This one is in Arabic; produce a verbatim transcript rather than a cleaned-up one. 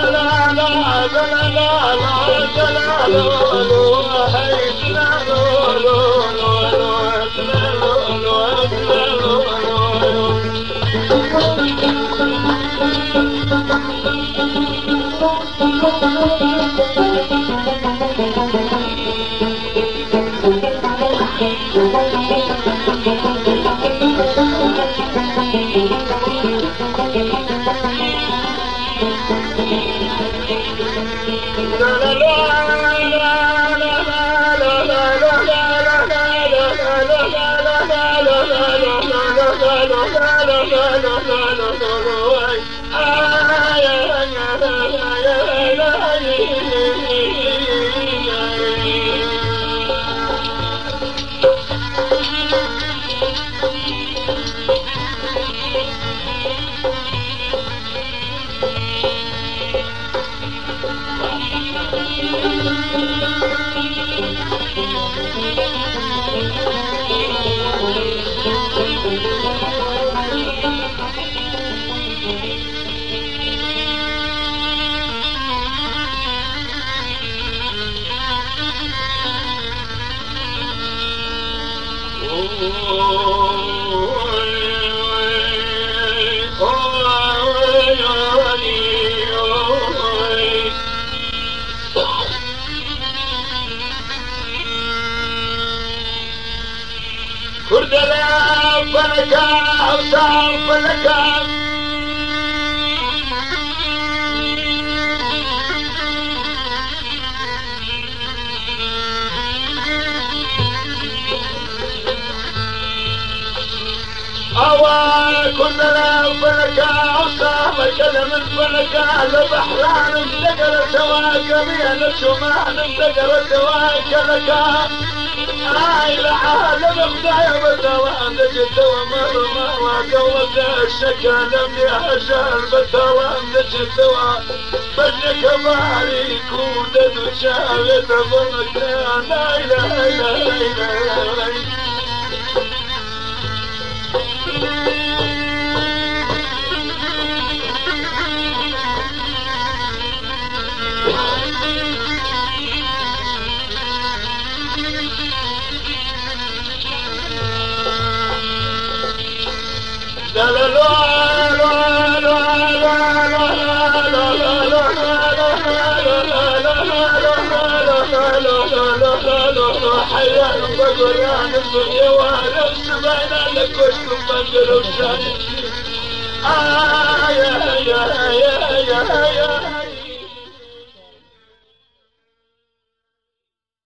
كلنا فلكا وصام الكلم الفلكا لبحران انتقل سواك بين الشمان انتقل سواك لكا هاي العالم اخدايا بتوان دجت ومرمى وقوت الشكا لم يهجر بتوان دجت بجك باري كودد وشاهد ضمكنا لا اله الا الله. حيا بقران الدنيا وانا سمعنا لك وشكم بدر وشان آه يا يا يا يا يا